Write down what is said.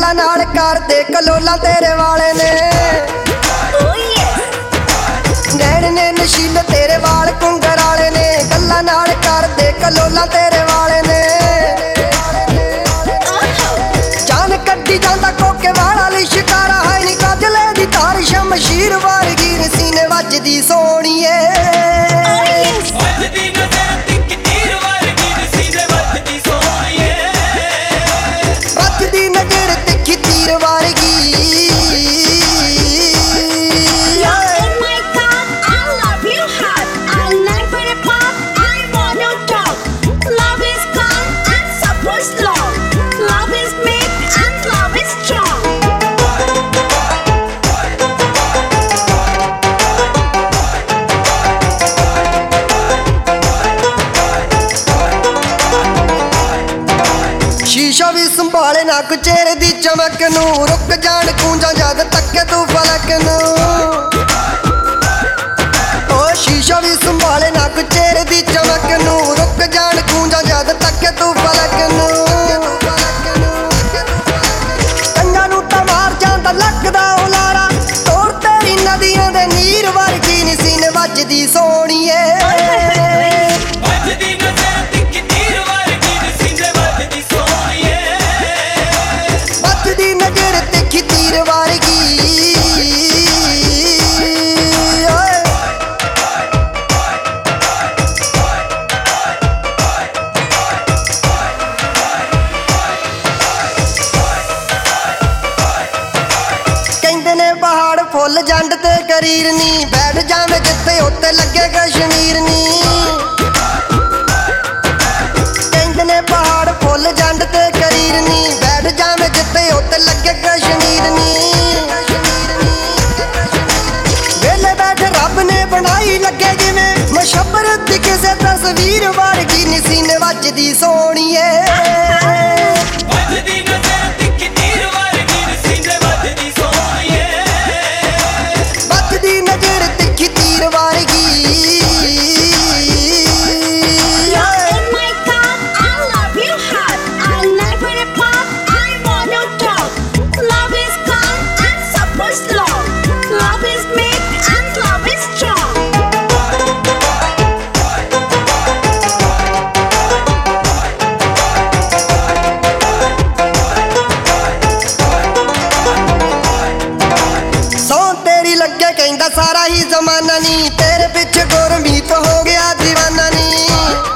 गल्लां नाल करदे कलोला तेरे वाले ने नैन ने नशीले तेरे वाल घुंगर वाले ने गल्लां नाल करदे कलोला तेरे वाले ने जान कड्डी जांदा कोके वाला लिशकारा है नी काजले दी तार शमशीर वर्गी सीने वजदी सोहणीए शीशा भी संभाले ना चेहरे दी चमक नू रुक जान कूंजा जद तके तू फलक नू ओ शीशा भी संभाले ना चेहरे दी चमक नू रुक जान कूंजा जद तके तू फलक नू कंजा नू तां मार जांदा लगदा उलारा तोड़ तेरी नदियां दे नीर वर्गी नी सीने वजदी सोहणीए फुल जंड ते करीर नी बैठ जावे जिथे उत्ते लगे कश्मीर नी कहंदे ने पहाड़ फुल जंड ते करीर नी बैठ जावे जिथे उत्ते लगे कश्मीर नी वेले बैठे रब ने बनाई लगे जिवें मशबरत दी किसे तस्वीर वर्गी नी सीने वजदी सोहणीए कहंदा सारा ही जमाना नी तेरे पिछे गुरमीत हो गया दीवाना नी